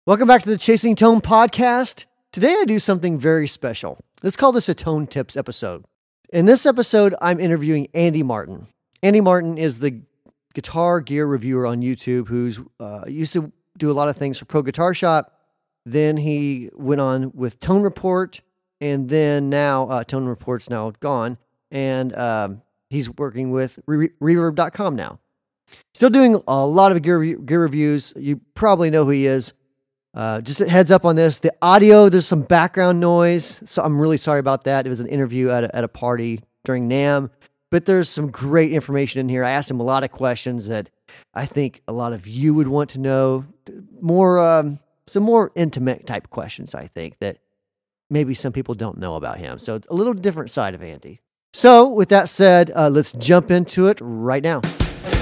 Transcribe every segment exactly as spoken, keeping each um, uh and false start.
Welcome back to the Chasing Tone podcast. Today I do something very special. Let's call this a Tone Tips episode. In this episode, I'm interviewing Andy Martin. Andy Martin is the guitar gear reviewer on YouTube who's uh, used to do a lot of things for Pro Guitar Shop. Then he went on with Tone Report, and then now uh, Tone Report's now gone, and um, he's working with Re- Reverb dot com now. Still doing a lot of gear gear reviews. You probably know who he is. Uh, just a heads up on this. The audio, there's some background noise, so I'm really sorry about that. It was an interview at a, at a party during NAMM, but there's some great information in here. I asked him a lot of questions that I think a lot of you would want to know. More, um, some more intimate type questions, I think, that maybe some people don't know about him. So it's a little different side of Andy. So with that said, uh, let's jump into it right now.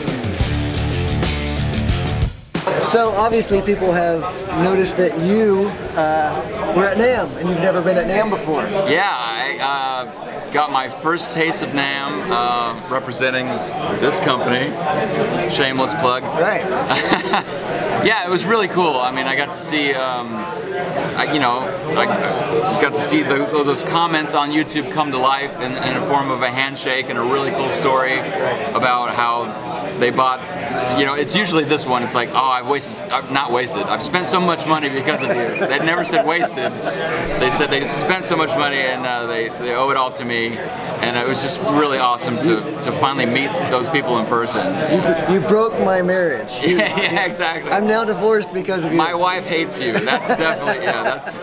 So obviously people have noticed that you uh, were at NAMM and you've never been at NAMM before. Yeah, I uh, got my first taste of NAMM uh, representing this company. Shameless plug. Right. Yeah, it was really cool. I mean, I got to see, um, I, you know, I got to see the, those comments on YouTube come to life in, in a form of a handshake and a really cool story about how they bought. You know, it's usually this one. It's like, oh, I've wasted, I've not wasted. I've spent so much money because of you. They never said wasted. They said they spent so much money and uh, they they owe it all to me. And it was just really awesome to, to finally meet those people in person. You, you broke my marriage. You, yeah, yeah, exactly. I'm now divorced because of you. My wife hates you. That's definitely, yeah,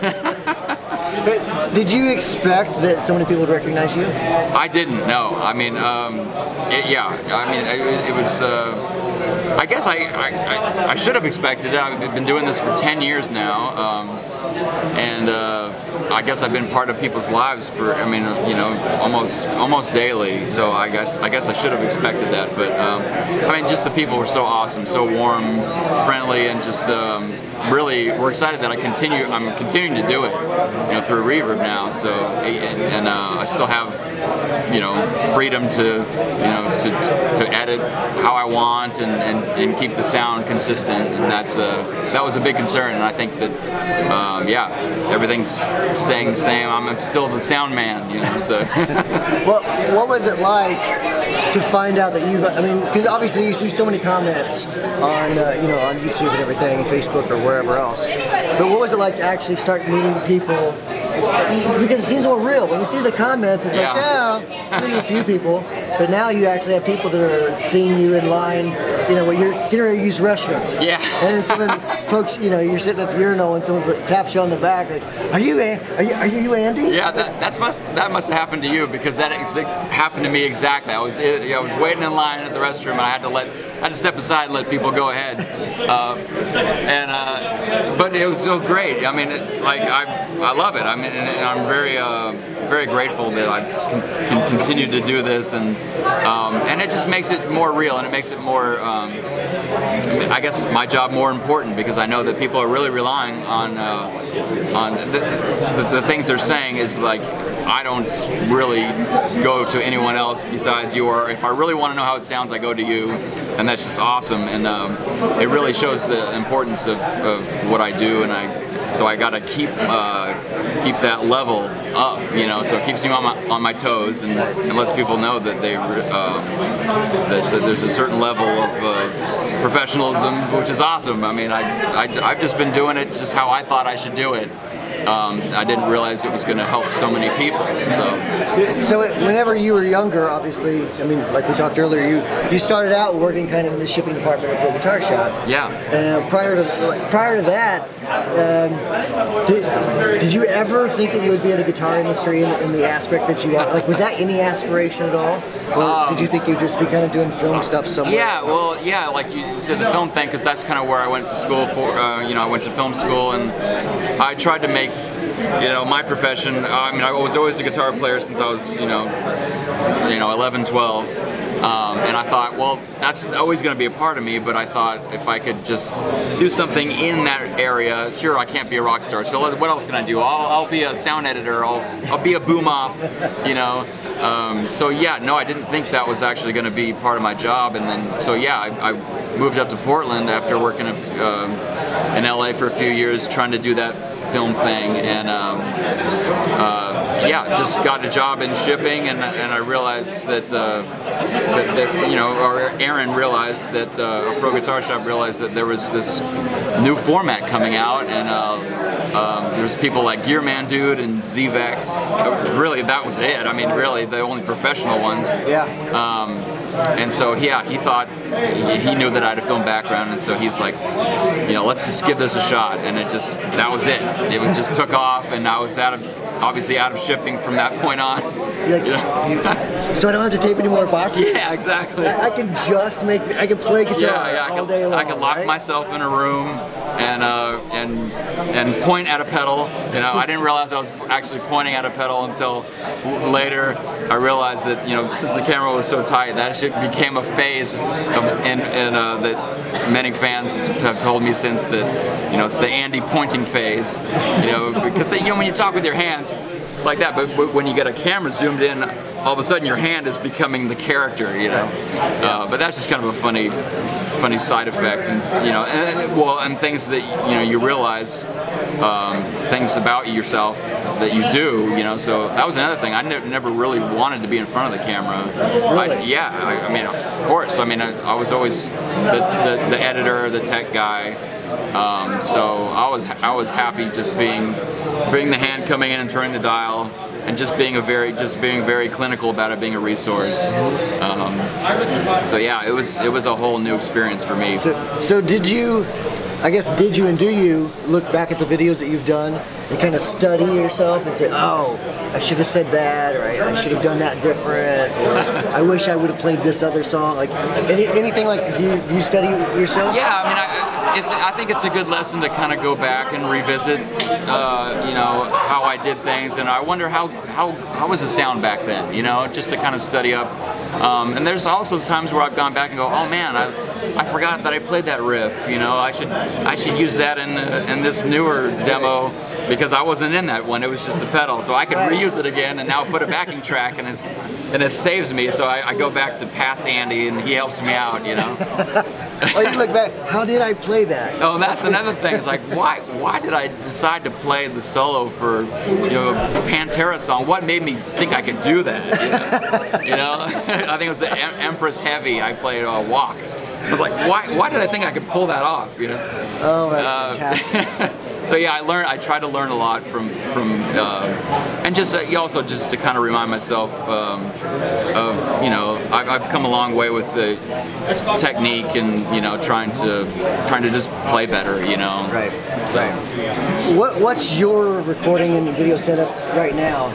that's... Did you expect that so many people would recognize you? I didn't, no. I mean, um, it, yeah, I mean, it, it was... Uh, I guess I, I, I should have expected it. I've been doing this for ten years now, um, and uh, I guess I've been part of people's lives for, I mean, you know, almost almost daily. So I guess I guess I should have expected that. But um, I mean, just the people were so awesome, so warm, friendly, and just um, really, we're excited that I continue. I'm continuing to do it, you know, through Reverb now. So and, and uh, I still have, you know, freedom to, you know, to to edit how I want and, and, and keep the sound consistent, and that's uh, that was a big concern. And I think that um, yeah, everything's staying the same. I'm still the sound man, you know. So what what was it like to find out that you've? I mean, because obviously you see so many comments on uh, you know, on YouTube and everything, Facebook or wherever else. But what was it like to actually start meeting people? Because it seems more real. When you see the comments, it's yeah. like, yeah, maybe a few people. But now you actually have people that are seeing you in line, you know, when you're getting ready to use the restroom. Yeah. And someone, folks, you know, you're sitting at the urinal and someone like, taps you on the back, like, are you, are you, are you Andy? Yeah, that that's must that must have happened to you, because that ex- happened to me exactly. I was I was waiting in line at the restroom and I had to let I had to step aside and let people go ahead. Uh, and uh, but it was so great. I mean, it's like I I love it. I mean, and, and I'm very uh, very grateful that I can, can continue to do this, and um, and it just makes it more real, and it makes it more, um, I guess, my job more important, because I know that people are really relying on uh, on the, the, the things they're saying is like, I don't really go to anyone else besides you, or if I really want to know how it sounds, I go to you, and that's just awesome. And um, it really shows the importance of, of what I do, and I so I got to keep uh, keep that level up, you know. So it keeps me on my on my toes, and, and lets people know that they um, that, that there's a certain level of uh, professionalism, which is awesome. I mean, I, I I've just been doing it just how I thought I should do it. Um, I didn't realize it was going to help so many people. So, so it, whenever you were younger, obviously, I mean, like we talked earlier, you, you started out working kind of in the shipping department at the guitar shop. Yeah. Uh, prior to like, prior to that, um, did, did you ever think that you would be in the guitar industry in, in the aspect that you are? Like, was that any aspiration at all, or um, did you think you'd just be kind of doing film stuff somewhere? Yeah. Well, yeah, like you said, the film thing, because that's kind of where I went to school for. Uh, you know, I went to film school, and I tried to make, you know, my profession. I mean, I was always a guitar player since I was, you know, you know, eleven, twelve. Um, and I thought, well, that's always going to be a part of me, but I thought if I could just do something in that area, sure, I can't be a rock star, so what else can I do? I'll, I'll be a sound editor, I'll, I'll be a boom op, you know. Um, so yeah, no, I didn't think that was actually going to be part of my job, and then, so yeah, I, I moved up to Portland after working uh, in L A for a few years, trying to do that film thing, and um, uh, yeah, just got a job in shipping, and and I realized that, uh, that, that you know, or Aaron realized that, uh, Pro Guitar Shop realized that there was this new format coming out, and uh, um, there's people like Gearman Dude and Z-Vex. Really, that was it. I mean, really, the only professional ones. Yeah. Um, And so, yeah, he thought, he knew that I had a film background, and so he was like, you know, let's just give this a shot. And it just, that was it. It just took off, and I was out of, obviously out of shipping from that point on. Like, you know? So I don't have to tape any more boxes? Yeah, exactly. I, I can just make, I can play guitar yeah, yeah, all I can, day long, I can lock right? myself in a room and uh, and and point at a pedal. You know, I didn't realize I was actually pointing at a pedal until l- later. I realized that, you know, since the camera was so tight, that shit became a phase of, in, in, uh, that many fans have told me since, that, you know, it's the Andy pointing phase. You know, because, you know, when you talk with your hands, it's, it's like that. But, but when you get a camera zoomed in, all of a sudden your hand is becoming the character. You know, uh, but that's just kind of a funny, funny side effect, and you know, and, well, and things that, you know, you realize, um, things about yourself that you do, you know. So that was another thing. I ne- never really wanted to be in front of the camera. Really? I, yeah, I, I mean, of course. I mean, I, I was always the, the, the editor, the tech guy. Um, so I was I was happy just being being the hand coming in and turning the dial, and just being a very just being very clinical about it, being a resource. Um, so yeah, it was it was a whole new experience for me. So, so did you, I guess, did you and do you look back at the videos that you've done and kind of study yourself and say, oh, I should have said that, or I, I should have done that different, or I wish I would have played this other song? Like any, anything like, do you, do you study yourself? Yeah, I mean, I, it's I think it's a good lesson to kind of go back and revisit, uh, you know, how I did things, and I wonder how how how was the sound back then, you know, just to kind of study up. Um, and there's also times where I've gone back and go, oh man, I I forgot that I played that riff, you know, I should I should use that in uh, in this newer demo, because I wasn't in that one. It was just the pedal, so I could reuse it again and now put a backing track, and it and it saves me. So I, I go back to past Andy, and he helps me out, you know. Oh, you look back, how did I play that? Oh, that's another thing. It's like, why why did I decide to play the solo for, you know, this Pantera song? What made me think I could do that? You know, you know? I think it was the em- Empress Heavy. I played uh, Walk. I was like, why why did I think I could pull that off? You know. Oh, that's uh, fantastic. So yeah, I learned. I try to learn a lot from from, uh, and just uh, also just to kind of remind myself um, of, you know, I've, I've come a long way with the technique, and, you know, trying to trying to just play better, you know. Right. So. What What's your recording and video setup right now?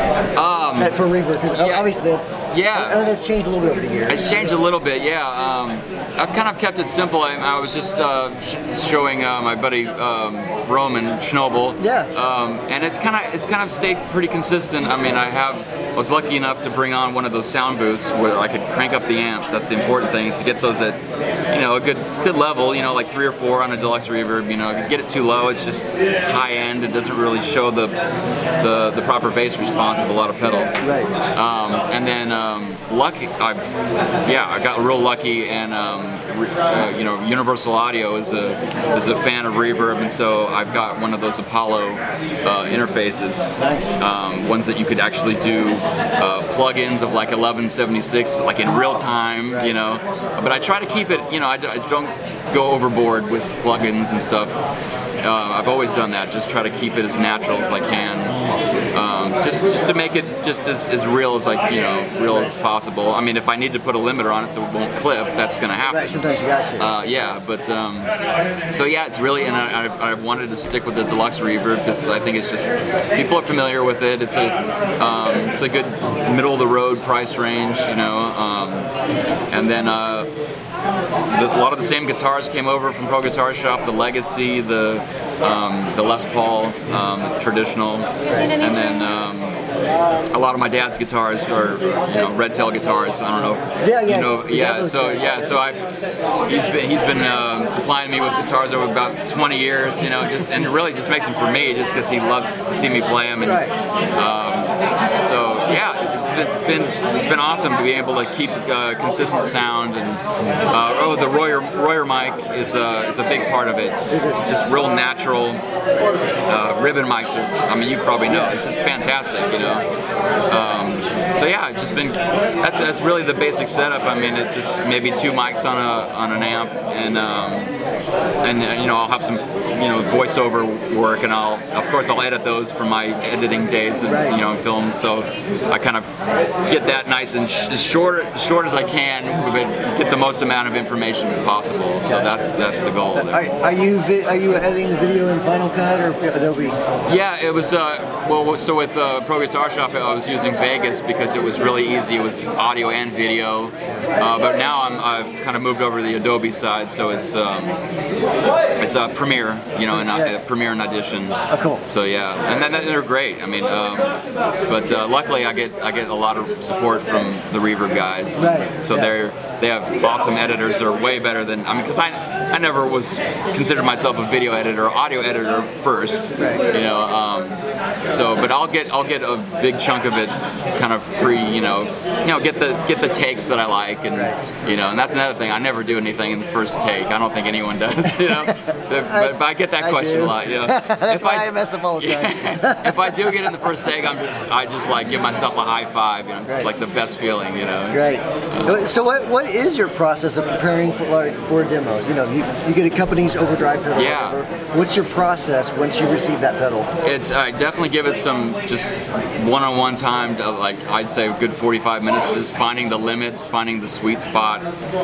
Um, At, for Reverb? 'Cause yeah. obviously that's, Yeah. and it's changed a little bit over the years. It's changed a little bit, yeah. Um, I've kind of kept it simple. I, I was just uh, sh- showing uh, my buddy um, Roman Schnobel. Yeah. Um, and it's kind of it's kind of stayed pretty consistent. I mean, I have I was lucky enough to bring on one of those sound booths where I could crank up the amps. That's the important thing, is to get those at, you know, a good good level. You know, like three or four on a deluxe reverb. You know, if you get it too low, it's just high end. It doesn't really show the the, the proper bass response of a lot of pedals. Right. Um, and then um, lucky, I've yeah, I got real lucky, and um, re, uh, you know, Universal Audio is a is a fan of reverb, and so I've got one of those Apollo uh, interfaces, um, ones that you could actually do uh, plugins of like eleven seventy-six, like in real time, you know. But I try to keep it, you know, I, I don't go overboard with plugins and stuff. Uh, I've always done that. Just try to keep it as natural as I can, um, just just to make it just as, as real as like you know real as possible. I mean, if I need to put a limiter on it so it won't clip, that's going to happen. Right. Sometimes you got to. Uh, yeah, but um, so yeah, it's really, and I, I've, I've wanted to stick with the deluxe reverb because I think it's just, people are familiar with it. It's a um, it's a good middle of the road price range, you know, um, and then. Uh, There's a lot of the same guitars came over from Pro Guitar Shop, the Legacy, the um, the Les Paul, um, the traditional, and then um, a lot of my dad's guitars are, you know, Red Tail guitars. I don't know. Yeah, yeah. You know, yeah. So yeah, so I he's been he's been um, supplying me with guitars over about twenty years. You know, just and it really just makes them for me, just because he loves to see me play them, and um, so yeah, it's been, it's been it's been awesome to be able to keep uh, consistent sound, and uh, oh, the Royer Royer mic is uh, is a big part of it. Just, just real natural uh, ribbon mics. Are, I mean, you probably know, it's just fantastic, you know. Um, so yeah, it's just been that's that's really the basic setup. I mean, it's just maybe two mics on a on an amp, and um, and uh, you know, I'll have some you know voiceover work, and I'll of course I'll edit those for my editing days, and you know, in film. So I kind of get that nice and sh- as short as short as I can, but get the most amount of information possible. So that's that's the goal. Are, are you vi- are you editing the video in Final Cut or Adobe? Yeah, it was uh, well. So with uh, Pro Guitar Shop, I was using Vegas because it was really easy. It was audio and video. Uh, but now I'm, I've kind of moved over to the Adobe side, so it's um, it's a uh, Premiere, you know, and uh, Premiere and Audition. Oh, cool. So yeah, and then they're great. I mean, um, but uh, luckily I get I get a lot of support from the Reverb guys. Right. So yeah. they're they have awesome editors. They're way better than I mean, because I I never was considered myself a video editor, or audio editor first. Right. You know. Um, so, but I'll get I'll get a big chunk of it, kind of pre, you know, you know, get the get the takes that I like, and you know, and that's another thing. I never do anything in the first take. I don't think anyone does, you know. but, but, but I get that I question do. a lot. You know, that's if why I, I mess up all the time. Yeah, if I do get in the first take, I'm just I just like give myself a high five. You know, it's right. just like the best feeling. You know. Great. Uh, so what what is your process of preparing for like for demos? You know, you, you get a company's overdrive pedal. Yeah. Whatever. What's your process once you receive that pedal? It's I definitely give it some just one-on-one time. To, like I'd say, a good forty-five minutes, just finding the limits, finding the sweet spot.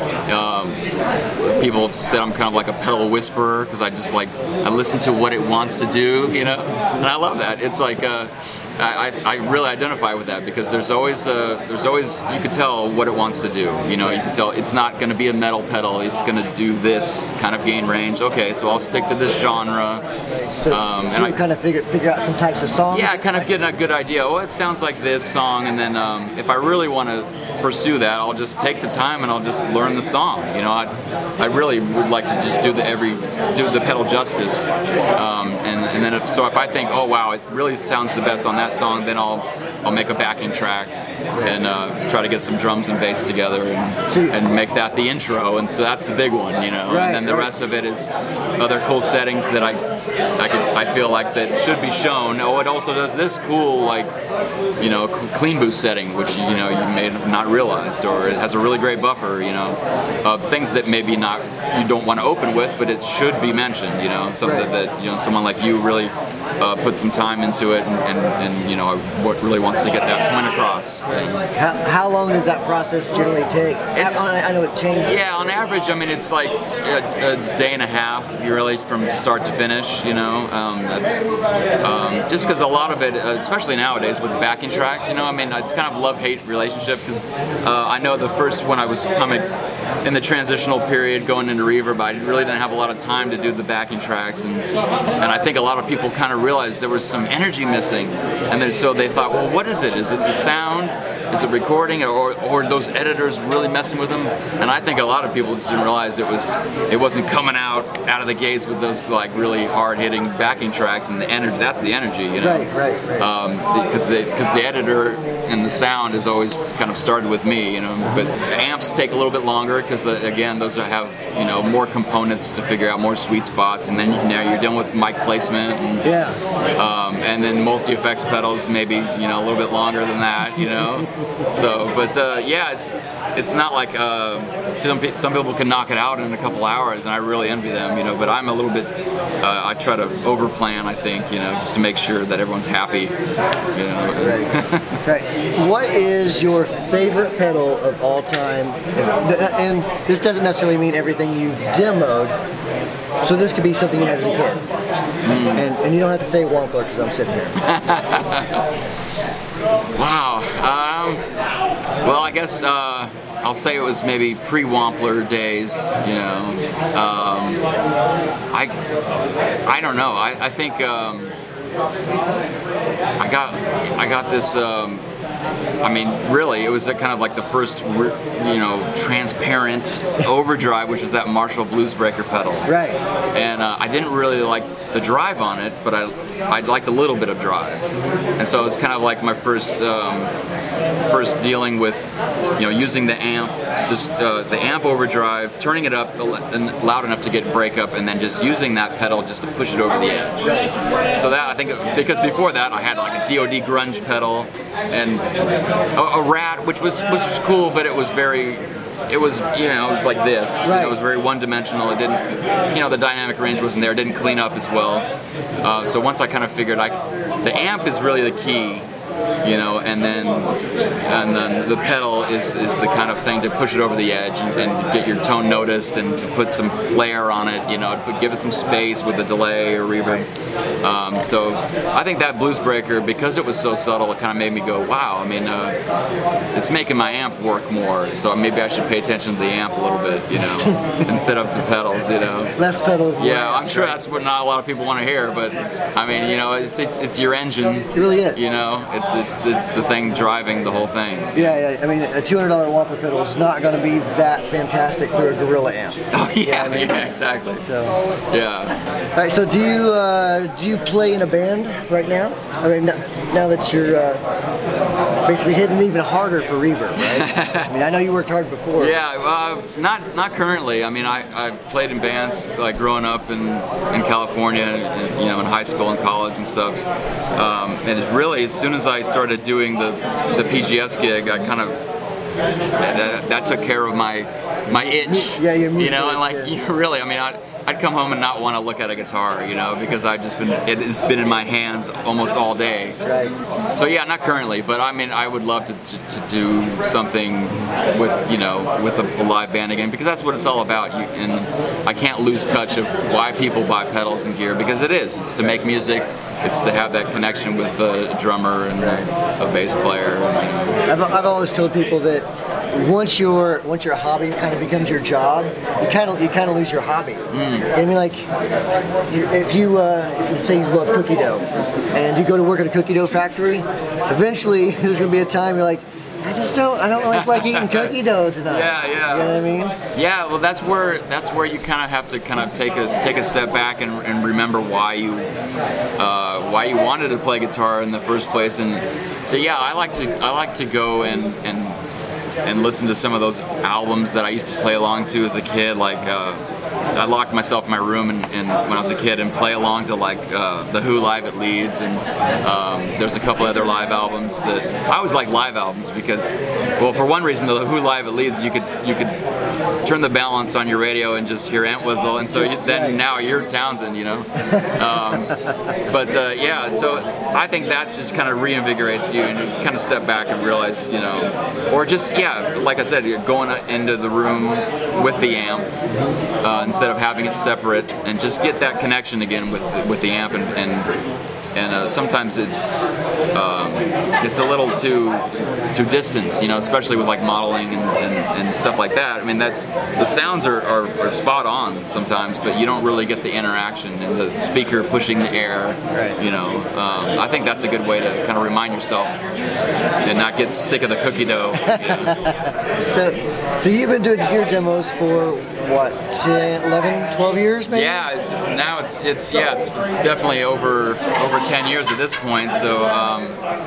Um, people have said I'm kind of like a pedal whisperer because I just like I listen to what it wants to do, you know, and I love that. It's like uh, I, I really identify with that because there's always uh, there's always you could tell what it wants to do. You know, you can tell it's not going to be a metal pedal. It's going to do this kind of gain range. Okay, so I'll stick to this genre. So, Um, so and you I- kind of figure figure out some types of songs. Yeah, kind of getting a good idea. Oh, it sounds like this song, and then um, if I really want to pursue that, I'll just take the time and I'll just learn the song. You know, I I really would like to just do the every do the pedal justice, um, and and then if so if I think, oh wow, it really sounds the best on that song, then I'll I'll make a backing track and uh, try to get some drums and bass together and, and make that the intro, and so that's the big one, you know. Right, and then the right. rest of it is other cool settings that I I could I feel like that should be shown. Oh, it also does this cool like you know clean boost setting, which you know you may have not realized, or it has a really great buffer, you know, uh, things that maybe not you don't want to open with, but it should be mentioned, you know, something Right. that you know someone like you really uh, put some time into it, and, and, and you know what really wants to get that point across. And, How, how long does that process generally take? It's- I, I know it changes. yeah, on average, I mean, it's like a, a day and a half, you really, from start to finish, you know. Um, that's um, just because a lot of it, uh, especially nowadays with the backing tracks, you know, I mean, it's kind of love-hate relationship because uh, I know the first when I was coming in the transitional period going into Reverb, I really didn't have a lot of time to do the backing tracks, and and I think a lot of people kind of realized there was some energy missing, and then so they thought, well, what is it? Is it the sound? Is it recording, or or those editors really messing with them? And I think a lot of people just didn't realize it was it wasn't coming out out of the gates with those like really hard hitting backing tracks, and the energy. That's the energy, you know. Right, right, right. Um, because the because the editor and the sound has always kind of started with me, you know. But amps take a little bit longer because again, those are, have you know more components to figure out, more sweet spots, and then now you're done with mic placement and Yeah. um, and then multi-effects pedals, maybe you know a little bit longer than that, you know. So, but uh, yeah, it's it's not like uh, some pe- some people can knock it out in a couple hours, and I really envy them, you know. But I'm a little bit, uh, I try to overplan, I think, you know, just to make sure that everyone's happy, you know. Right. Right. What is your favorite pedal of all time? And this doesn't necessarily mean everything you've demoed. So this could be something you had as a kid. Mm. And, and you don't have to say Wampler because I'm sitting here. Wow. Um, well, I guess uh, I'll say it was maybe pre-Wampler days. You know, um, I I don't know. I, I think um, I got I got this um, I mean, really, it was a kind of like the first, you know, transparent overdrive, which was that Marshall Bluesbreaker pedal. Right. And uh, I didn't really like the drive on it, but I I liked a little bit of drive, and so it was kind of like my first um, first dealing with, you know, using the amp, just uh, the amp overdrive, turning it up and loud enough to get breakup, and then just using that pedal just to push it over the edge. So that, I think, because before that I had like a D O D grunge pedal and a, a Rat, which was which was cool, but it was very. It was, you know, it was like this. Right. You know, it was very one-dimensional. It didn't, you know, the dynamic range wasn't there. It didn't clean up as well. Uh, so once I kind of figured, I, the amp is really the key, you know, and then and then the pedal is, is the kind of thing to push it over the edge and, and get your tone noticed and to put some flair on it, you know, to give it some space with the delay or reverb. Um, so I think that Bluesbreaker, because it was so subtle, it kind of made me go, wow, I mean, uh, it's making my amp work more, so maybe I should pay attention to the amp a little bit, you know, instead of the pedals, you know. Less pedals. More yeah, I'm amps, sure right? That's what not a lot of people want to hear, but I mean, you know, it's it's, it's your engine. It really is. You know, it's it's it's the thing driving the whole thing. Yeah, yeah. I mean, a two hundred dollar Whopper pedal is not going to be that fantastic through a Gorilla amp. Oh yeah, You know what I mean? yeah, exactly. So, Yeah. all right. So, do you uh, do you play in a band right now? I mean, n- now that you're uh, basically hitting even harder for reverb, right? I mean, I know you worked hard before. Yeah, uh, not not currently. I mean, I I've played in bands like growing up in in California, and, you know, in high school and college and stuff. Um, and it's really, as soon as I started doing the the P G S gig, I kind of that, that took care of my my itch. Yeah, your you know, and like music, yeah. you really, I mean, I. I'd come home and not want to look at a guitar, you know, because I've just been, it's been in my hands almost all day. Right. So yeah, not currently, but I mean, I would love to, to, to do something with, you know, with a, a live band again, because that's what it's all about. You, and I can't lose touch of why people buy pedals and gear, because it is. It's to make music. It's to have that connection with the drummer and a bass player. And, you know. I've, I've always told people that once your once your hobby kind of becomes your job, you kind of you kind of lose your hobby. Mm. I mean, like if you uh, if you say you love cookie dough and you go to work at a cookie dough factory, eventually there's gonna be a time you're like, I just don't I don't like, like eating cookie dough tonight. Yeah, yeah. You know what I mean? Yeah, well, that's where that's where you kind of have to kind of take a take a step back and, and remember why you uh, why you wanted to play guitar in the first place. And so yeah, I like to I like to go and and and listen to some of those albums that I used to play along to as a kid. Like uh, I locked myself in my room and, and when I was a kid and play along to like uh, the Who Live at Leeds, and um, there's a couple other live albums that I always like live albums because, well, for one reason, the Who Live at Leeds, you could you could turn the balance on your radio and just hear Entwistle, and so you, then now you're Townsend, you know. Um, but uh, yeah, so I think that just kind of reinvigorates you, and you kind of step back and realize, you know, or just yeah, like I said, going into the room with the amp uh, instead of having it separate, and just get that connection again with with the amp, and and, and uh, sometimes it's um, it's a little too too distant, you know, especially with like modeling and, and, and stuff like that. I mean, that's the sounds are, are, are spot on sometimes, but you don't really get the interaction and the speaker pushing the air. Right. You know, um, I think that's a good way to kind of remind yourself and not get sick of the cookie dough. You know? So, so you've been doing gear demos for what, ten, eleven, twelve years, maybe? Yeah, it's, now it's it's yeah, it's, it's definitely over over ten years at this point. So um,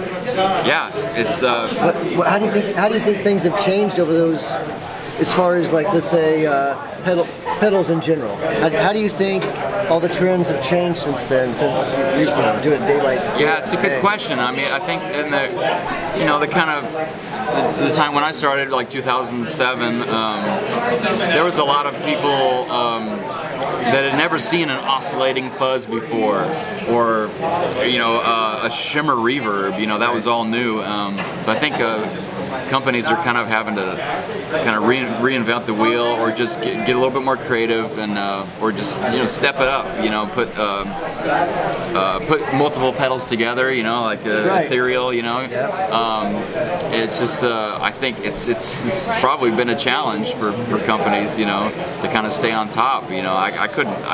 yeah, it's. Uh, What, what, how do you think? How do you think things have changed over those, as far as like let's say uh, pedal pedals in general? How, how do you think all the trends have changed since then? Since you, you know do it day by day? Yeah, it's a good day? question. I mean, I think in the you know the kind of the, the time when I started, like two thousand seven, um, there was a lot of people um, that had never seen an oscillating fuzz before, or you know uh, a shimmer reverb. You know, that was all new. Um, so I think uh, companies are kind of having to kind of re- reinvent the wheel, or just get, get a little bit more creative, and uh, or just you know step it up. You know, put uh, uh, put multiple pedals together. You know, like uh, Right. ethereal. You know, Yep. um, it's just uh, I think it's, it's it's probably been a challenge for, for companies. You know, to kind of stay on top. You know, I, I couldn't I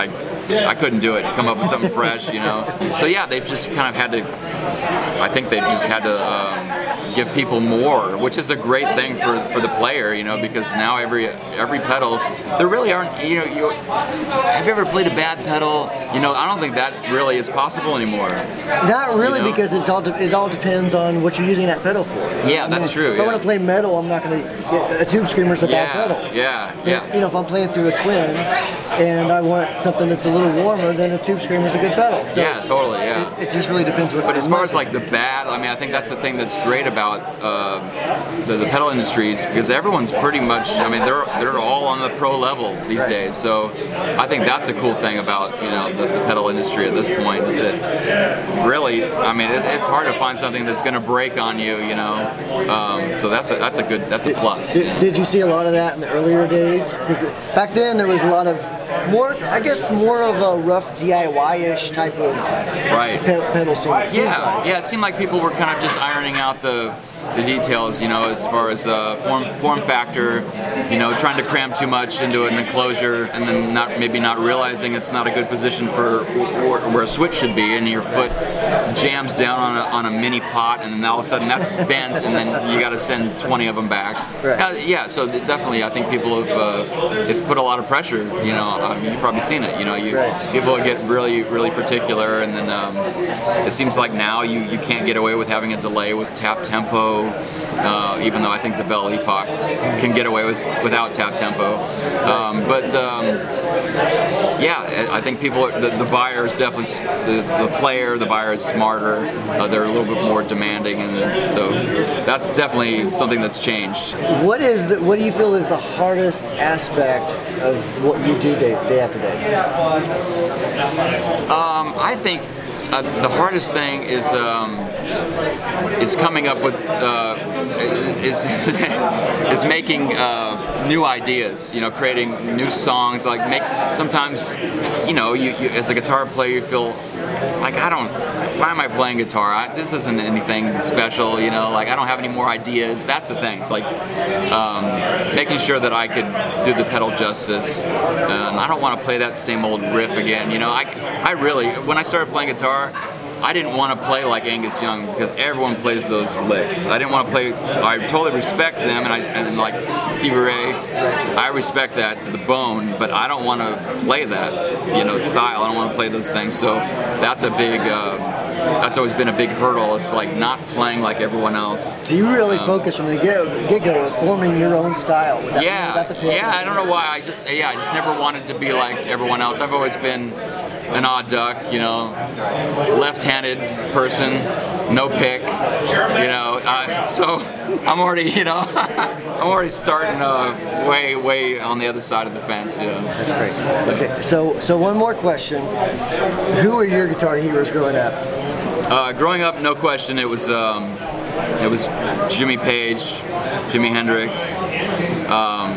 I couldn't do it. Come up with something fresh, you know. So yeah, they've just kind of had to. I think they've just had to um, give people more, which is a great thing for, for the player, you know, because now every every pedal, there really aren't. You know, you have you ever played a bad pedal? You know, I don't think that really is possible anymore. Not really, you know? because it's all de- it all depends on what you're using that pedal for. Yeah, I that's mean, true. If yeah. I want to play metal, I'm not going to get a Tube Screamer's a yeah, bad pedal. Yeah, yeah. You know, if I'm playing through a Twin and I want something that's a little warmer, then a Tube Screamer's a good pedal. So yeah, totally. Yeah. It, it just really depends what. But as far as like the bad, I mean, I think that's the thing that's great about uh, the, the pedal industries, because everyone's pretty much. I mean, they're they're all on the pro level these right. days. So I think that's a cool thing about you know the, the pedal industry at this point is that really, I mean, it's, it's hard to find something that's going to break on you. You know, um, so that's a that's a good that's a plus. Did, did, did you see a lot of that in the earlier days? Because back then there was a lot of more, I guess, more of a rough D I Y-ish type of right. pe- pedal scene. It Yeah, like. yeah. It seemed like people were kind of just ironing out the the details, you know, as far as uh, form form factor, you know, trying to cram too much into an enclosure, and then not maybe not realizing it's not a good position for where, where a switch should be, and your foot jams down on a, on a mini pot, and then all of a sudden that's bent, and then you got to send twenty of them back. Right. Uh, yeah, so definitely, I think people have uh, it's put a lot of pressure. You know, I mean, you've probably seen it. You know, you right. people get really really particular, and then um, it seems like now you you can't get away with having a delay with tap tempo. Uh, even though I think the Bell Epoch can get away with without tap tempo, um, but um, yeah, I think people, the, the buyer is definitely the, the player. The buyer is smarter. Uh, they're a little bit more demanding, and so that's definitely something that's changed. What is the, what do you feel is the hardest aspect of what you do day, day after day? Um, I think uh, the hardest thing is. Um, is coming up with uh, is is making uh, new ideas. You know, creating new songs. Like make sometimes, you know, you, you as a guitar player, you feel like I don't. Why am I playing guitar? I, this isn't anything special. You know, like I don't have any more ideas. That's the thing. It's like um, making sure that I could do the pedal justice. And I don't want to play that same old riff again. You know, I I really when I started playing guitar. I didn't want to play like Angus Young because everyone plays those licks. I didn't want to play. I totally respect them, and I and like Stevie Ray, I respect that to the bone. But I don't want to play that, you know, style. I don't want to play those things. So that's a big. Uh, that's always been a big hurdle. It's like not playing like everyone else. Do you really um, focus from the get get-go of forming your own style? Without, yeah, without the yeah. I don't know why. I just yeah. I just never wanted to be like everyone else. I've always been an odd duck, you know, left-handed person, no pick, you know. Uh, so I'm already, you know, I'm already starting uh, way, way on the other side of the fence, you know. That's great. So. Okay, so so one more question: who are your guitar heroes growing up? Uh, growing up, no question, it was um, it was Jimmy Page, Jimi Hendrix, um,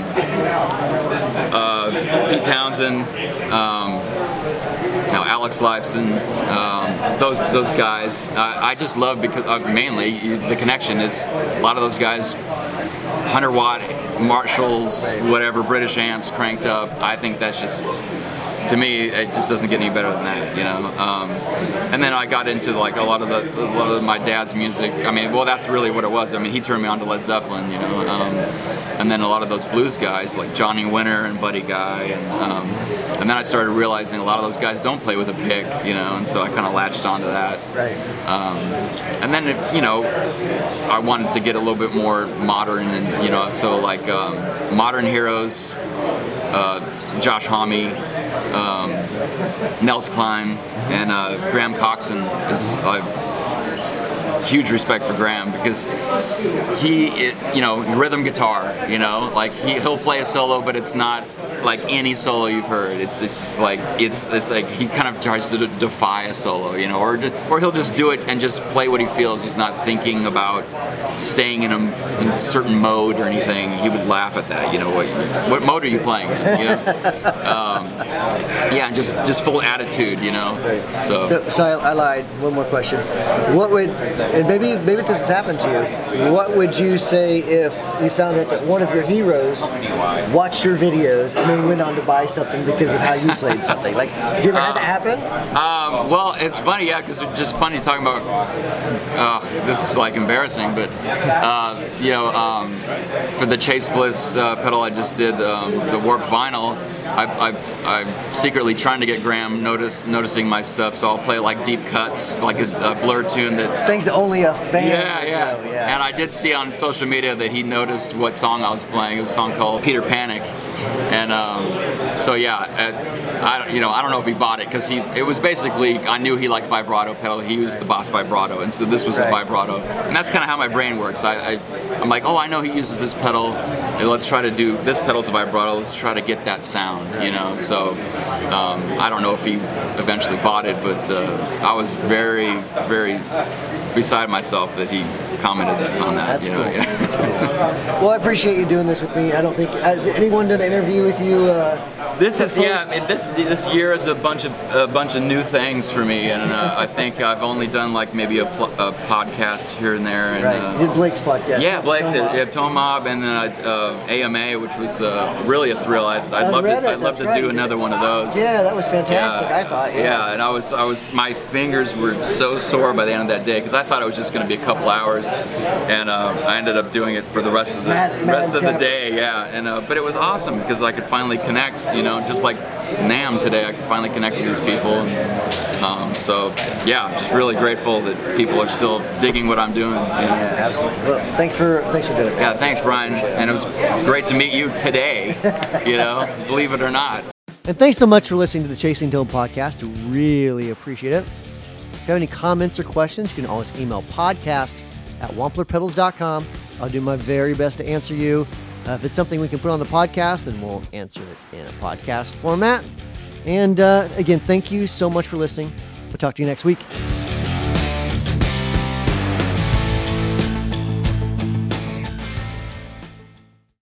uh, Pete Townsend. Um, You know, Alex Lifeson, um, those those guys. Uh, I just love because uh, mainly you, the connection is a lot of those guys, one hundred watt Marshalls, whatever British amps cranked up. I think that's just. To me, it just doesn't get any better than that, you know. Um, and then I got into like a lot of the, a lot of my dad's music. I mean, well, that's really what it was. I mean, he turned me on to Led Zeppelin, you know. Um, and then a lot of those blues guys like Johnny Winter and Buddy Guy, and um, and then I started realizing a lot of those guys don't play with a pick, you know. And so I kind of latched onto that. Right. Um, and then if you know, I wanted to get a little bit more modern, and you know, so like um, modern heroes, uh, Josh Homme. Um, Nels Klein and uh, Graham Coxon is like huge respect for Graham because he, it, you know, rhythm guitar, you know, like he he'll play a solo, but it's not like any solo you've heard. It's it's just like it's it's like he kind of tries to de- defy a solo, you know, or or he'll just do it and just play what he feels. He's not thinking about staying in a, in a certain mode or anything. He would laugh at that, you know. What what mode are you playing in? You know? um, um, yeah, just just full attitude, you know. Right. So, so, so I, I lied. One more question. What would, and maybe maybe this has happened to you, what would you say if you found out that one of your heroes watched your videos and then went on to buy something because of how you played something? Like, have you ever had that happen? Um, well, it's funny, yeah, because it's just funny talking about, uh, this is like embarrassing, but, uh, you know, um, for the Chase Bliss uh, pedal I just did, um, the Warp Vinyl, I, I, I'm secretly trying to get Graham notice, noticing my stuff, so I'll play like deep cuts, like a, a Blur tune that... Things that only a fan yeah, would yeah. know, yeah. And I did see on social media that he noticed what song I was playing. It was a song called Peter Panic. And um, so yeah, I, I you know I don't know if he bought it because he it was basically I knew he liked vibrato pedal. He used the Boss vibrato, and so this was right. a vibrato. And that's kind of how my brain works. I, I I'm like, oh, I know he uses this pedal. Let's try to do this pedal's a vibrato. Let's try to get that sound, you know. So um, I don't know if he eventually bought it, but uh, I was very very beside myself that he commented on that. That's you know. cool. Yeah. That's cool. Well, I appreciate you doing this with me. I don't think has anyone done an interview with you. Uh, This is yeah. I mean, this this year is a bunch of a bunch of new things for me, and uh, I think I've only done like maybe a, pl- a podcast here and there. And, right. uh, You did Blake's podcast. Yeah, Blake's Tone Mob. yeah, Tone Mob, and then uh, A M A, which was uh, really a thrill. I'd, I'd I love read to it. I'd love That's to right. do another one of those. Yeah, that was fantastic. I thought. Yeah. yeah, and I was I was my fingers were so sore by the end of that day because I thought it was just going to be a couple hours, and uh, I ended up doing it for the rest of the Mad- mad rest of the tech. day. Yeah, and uh, but it was awesome because I could finally connect. You know, just like NAMM today, I could finally connect with these people. And, um, so yeah, I'm just really grateful that people are still digging what I'm doing. You know? Yeah, absolutely. Well, thanks for thanks for doing it. Yeah, thanks, Brian. And it was great to meet you today, you know, believe it or not. And thanks so much for listening to the Chasing Tone podcast. Really appreciate it. If you have any comments or questions, you can always email podcast at wampler pedals dot com. I'll do my very best to answer you. Uh, if it's something we can put on the podcast, then we'll answer it in a podcast format. And uh, again, thank you so much for listening. We'll talk to you next week.